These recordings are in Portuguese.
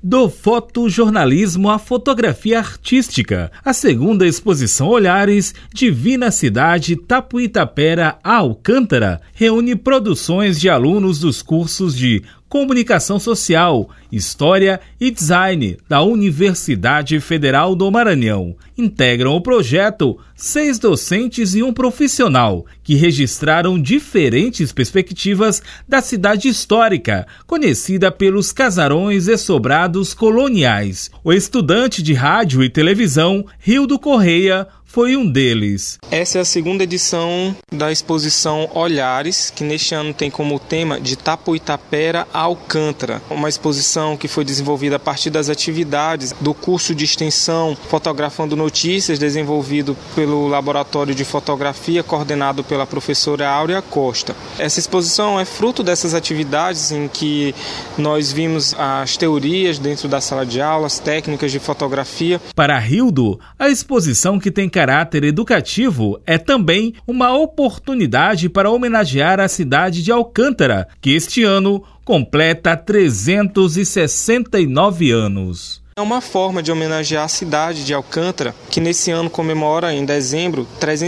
Do fotojornalismo à fotografia artística, a segunda exposição Olhares, Divina Cidade, Tapuitapera a Alcântara, reúne produções de alunos dos cursos de Comunicação Social, História e Design da Universidade Federal do Maranhão. Integram o projeto 6 docentes e um profissional, que registraram diferentes perspectivas da cidade histórica, conhecida pelos casarões e sobrados coloniais. O estudante de rádio e televisão, Rildo Correia, foi um deles. Essa é a segunda edição da exposição Olhares, que neste ano tem como tema de Tapuitapera a Alcântara. Uma exposição que foi desenvolvida a partir das atividades do curso de extensão Fotografando Notícias, desenvolvido pelo Laboratório de Fotografia, coordenado pela professora Áurea Costa. Essa exposição é fruto dessas atividades em que nós vimos as teorias dentro da sala de aula, as técnicas de fotografia. Para Rildo, a exposição, que tem caráter educativo, é também uma oportunidade para homenagear a cidade de Alcântara, que este ano completa 369 anos. É uma forma de homenagear a cidade de Alcântara, que nesse ano comemora, em dezembro,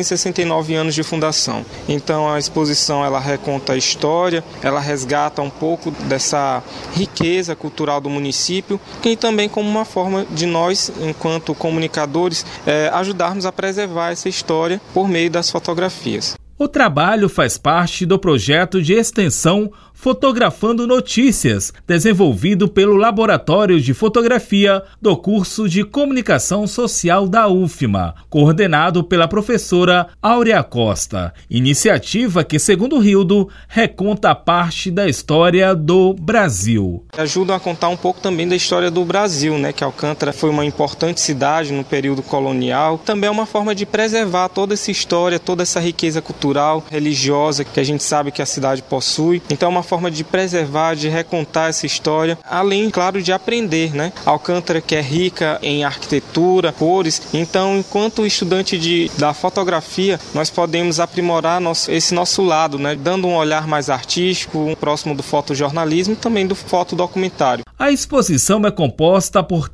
369 anos de fundação. Então a exposição ela reconta a história, ela resgata um pouco dessa riqueza cultural do município, e também como uma forma de nós, enquanto comunicadores, ajudarmos a preservar essa história por meio das fotografias. O trabalho faz parte do projeto de extensão Fotografando Notícias, desenvolvido pelo Laboratório de Fotografia do curso de Comunicação Social da UFMA, coordenado pela professora Áurea Costa. Iniciativa que, segundo Rildo, reconta parte da história do Brasil. Ajudam a contar um pouco também da história do Brasil, que Alcântara foi uma importante cidade no período colonial. Também é uma forma de preservar toda essa história, toda essa riqueza cultural, religiosa que a gente sabe que a cidade possui. Então é uma forma de preservar, de recontar essa história, além, claro, de aprender, Alcântara, que é rica em arquitetura, cores. Então, enquanto estudante da fotografia, nós podemos aprimorar esse nosso lado, dando um olhar mais artístico, próximo do fotojornalismo e também do fotodocumentário. A exposição é composta por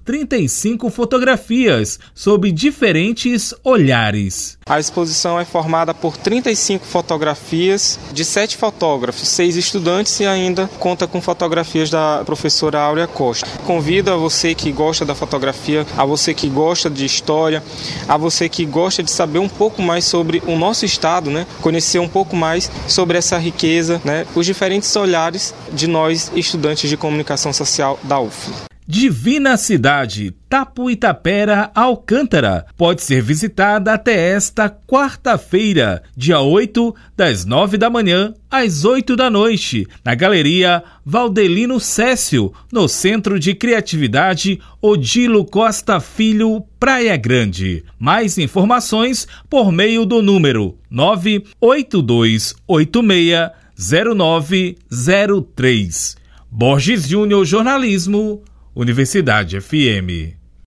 35 fotografias, sob diferentes olhares. A exposição é formada por 35 fotografias de 7 fotógrafos, 6 estudantes, e ainda conta com fotografias da professora Áurea Costa. Convido a você que gosta da fotografia, a você que gosta de história, a você que gosta de saber um pouco mais sobre o nosso estado, conhecer um pouco mais sobre essa riqueza, os diferentes olhares de nós, estudantes de comunicação social da UFMA. Divina Cidade, Tapuitapera, Alcântara, pode ser visitada até esta quarta-feira, dia 8, das 9 da manhã às 8 da noite, na Galeria Valdelino Cécio, no Centro de Criatividade Odilo Costa Filho, Praia Grande. Mais informações por meio do número 982860903. Borges Júnior Jornalismo, Universidade FM.